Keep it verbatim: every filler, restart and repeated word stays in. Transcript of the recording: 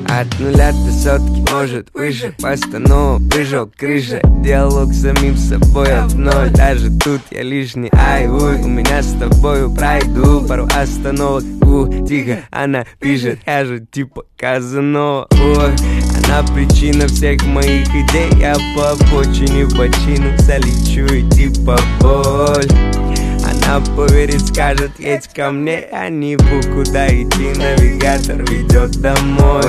От нуля до сотки, может выше, постанова, прыжок, крыша. Диалог с самим собой от ноль. Даже тут я лишний, ай, уй. У меня с тобою пройду пару остановок. У, тихо, она пишет, я же типа Казанова. Ой, она причина всех моих идей. Я по обочине в бочину залечу и типа боль. Она поверит, скажет, едь ко мне, а не бу, куда идти, навигатор ведет домой.